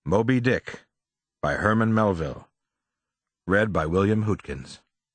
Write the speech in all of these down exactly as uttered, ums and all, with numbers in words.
Moby Dick by Herman Melville. Read by William Hootkins.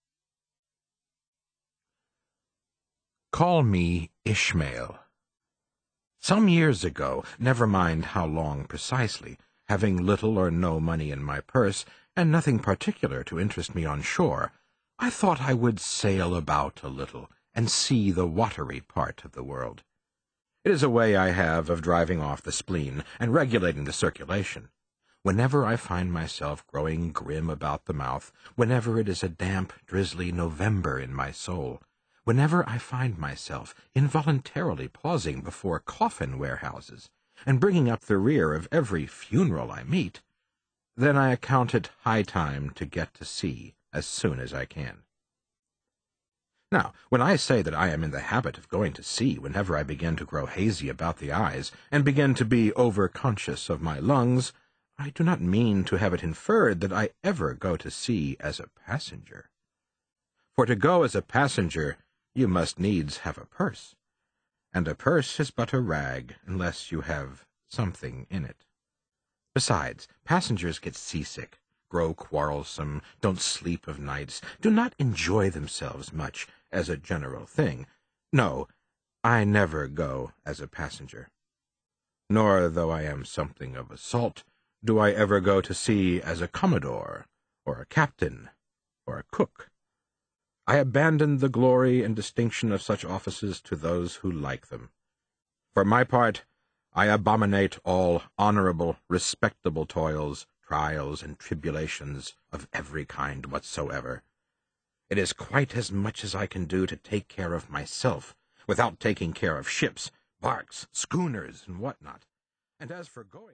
Call me Ishmael. Some years ago, never mind how long precisely, having little or no money in my purse, and nothing particular to interest me on shore, I thought I would sail about a little, and see the watery part of the world. It is a way I have of driving off the spleen, and regulating the circulation. Whenever I find myself growing grim about the mouth, whenever it is a damp, drizzly November in my soul, whenever I find myself involuntarily pausing before coffin warehouses, and bringing up the rear of every funeral I meet, then I account it high time to get to sea as soon as I can. Now, when I say that I am in the habit of going to sea whenever I begin to grow hazy about the eyes, and begin to be over-conscious of my lungs, I do not mean to have it inferred that I ever go to sea as a passenger. For to go as a passenger, you must needs have a purse, and a purse is but a rag unless you have something in it. Besides, passengers get seasick, grow quarrelsome, don't sleep of nights, do not enjoy themselves much, as a general thing. No, I never go as a passenger. Nor, though I am something of a salt, do I ever go to sea as a commodore, or a captain, or a cook. I abandon the glory and distinction of such offices to those who like them. For my part, I abominate all honorable, respectable toils, trials, and tribulations of every kind whatsoever. It is quite as much as I can do to take care of myself, without taking care of ships, barks, schooners, and what not. And as for going...